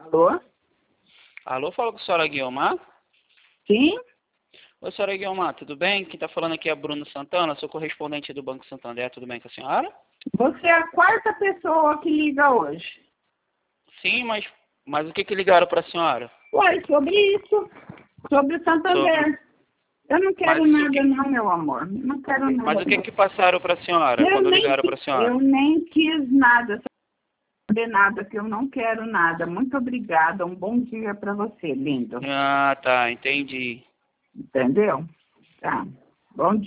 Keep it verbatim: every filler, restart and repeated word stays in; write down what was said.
Alô? Alô, fala com a senhora Guiomar? Sim? Oi, senhora Guiomar, tudo bem? Quem está falando aqui é Bruno Santana, sou correspondente do Banco Santander, tudo bem com a senhora? Você é a quarta pessoa que liga hoje. Sim, mas, mas o que que ligaram para a senhora? Ué, sobre isso. Sobre o Santander. Sobre... Eu não quero Mas o nada que- não, meu amor. Não quero nada. Mas o que que passaram para a senhora eu quando nem, ligaram para a quis- senhora? eu nem quis nada. Saber nada, que eu não quero nada. Muito obrigada. Um bom dia para você, lindo. Ah, tá, entendi. Entendeu? Tá. Bom dia.